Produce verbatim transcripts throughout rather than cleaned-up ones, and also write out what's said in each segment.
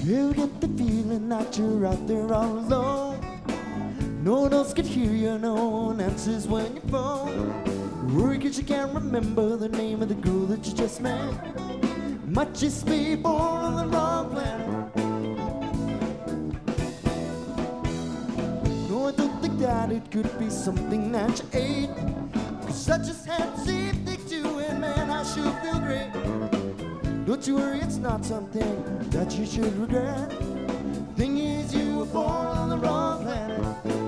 You get the feeling that you're out there all alone. No one else can hear you, no one answers when you phone. Worry 'cause you can't remember the name of the girl that you just met. Might just be born on the wrong planet. No, I don't think that it could be something that you ate, 'cause I just had the same thing too, and man, I sure feel great. Don't you worry, it's not something that you should regret. Thing is, you were born on the wrong planet.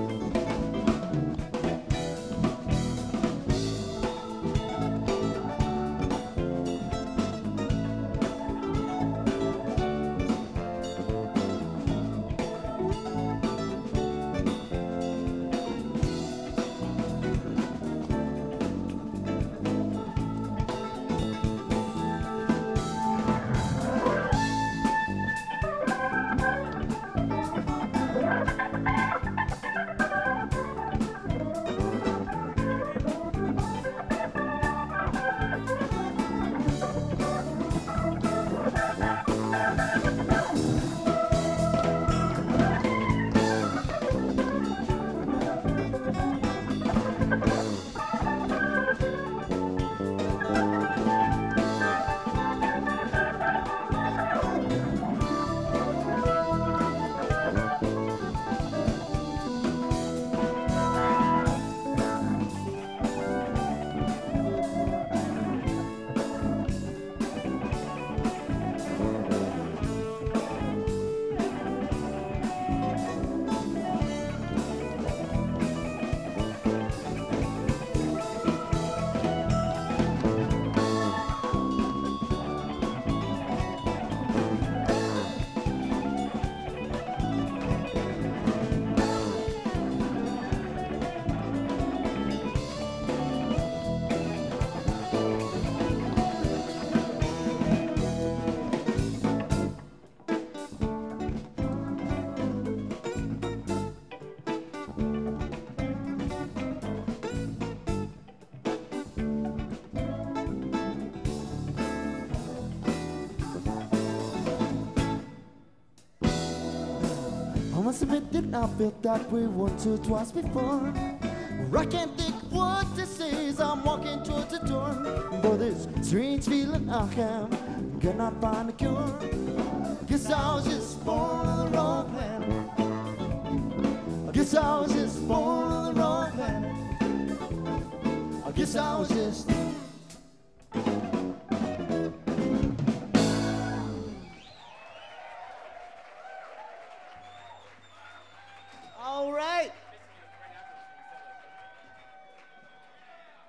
I must admit that I felt that way once or twice before. I can't think what to say as I'm walking towards the door. For this strange feeling I have, cannot find a cure. Guess I was just born on the wrong planet. I guess I was just born on the wrong planet. I guess I was just